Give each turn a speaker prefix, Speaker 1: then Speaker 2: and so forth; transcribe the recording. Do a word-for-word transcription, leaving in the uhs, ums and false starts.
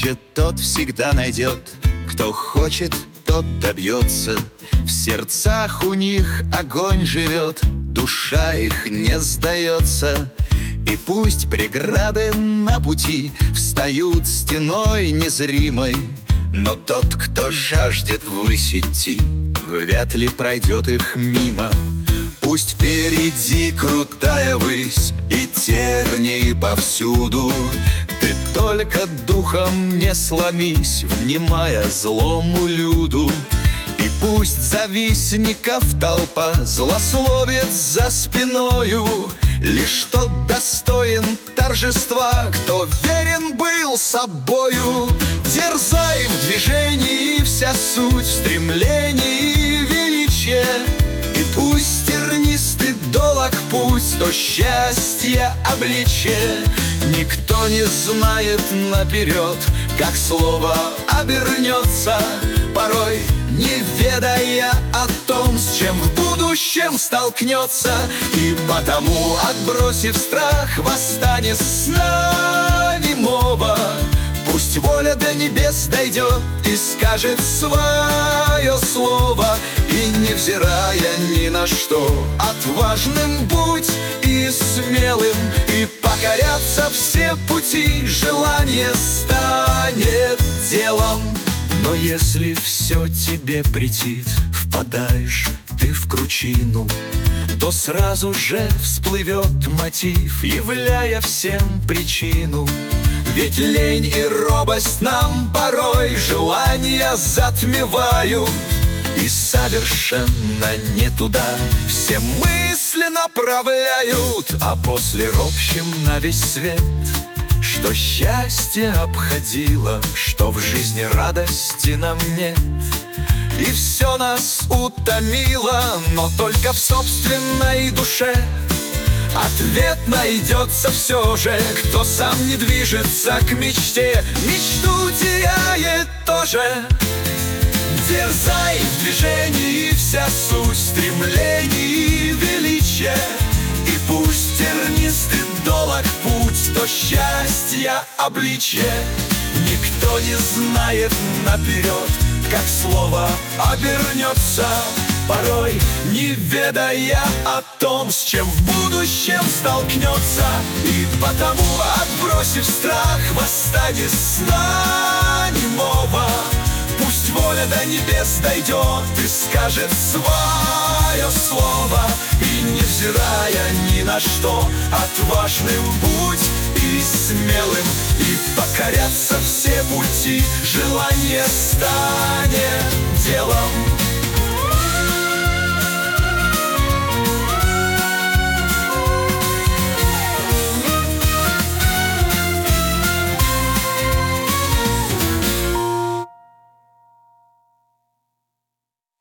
Speaker 1: ищет, тот всегда найдет. Кто хочет, тот добьется. В сердцах у них огонь живет, душа их не сдается. И пусть преграды на пути встают стеной незримой, но тот, кто жаждет ввысь идти, вряд ли пройдет их мимо. Пусть впереди крутая высь и тернии повсюду, ты только духом не сломись, внимая злому люду. И пусть завистников толпа злословит за спиною, лишь тот достоин торжества, кто верен был собою. Дерзай в движении, вся суть в стремлении и величие. И пусть тернистый долог путь, то счастье обличие. Никто не знает наперед, как слово обернется, порой не ведая о том, с чем в будущем столкнется. И потому, отбросив страх, восстанет сна немого. Пусть воля до небес дойдет и скажет свое слово. И невзирая ни на что, отважным будь и смелым, и покорятся все пути, желание станет делом. Но если все тебе претит, впадаешь ты в кручину, то сразу же всплывет мотив, являя всем причину. Ведь лень и робость нам порой желания затмевают, и совершенно не туда все мысли направляют. А после ропщем на весь свет, что счастье обходило, что в жизни радости нам нет. И все нас утомило, но только в собственной душе ответ найдется все же. Кто сам не движется к мечте, мечту теряет тоже. Дерзай в движении, вся суть стремлений и величия. И пусть тернистый долог путь, то счастья обличье. Никто не знает наперед, как слово обернется, порой не ведая о том, с чем в будущем столкнется. И потому, отбросив страх, восстанет сна немого. Пусть воля до небес дойдет и скажет свое слово. И невзирая ни на что, отважным будь и смелым, и покорятся все пути, желание станет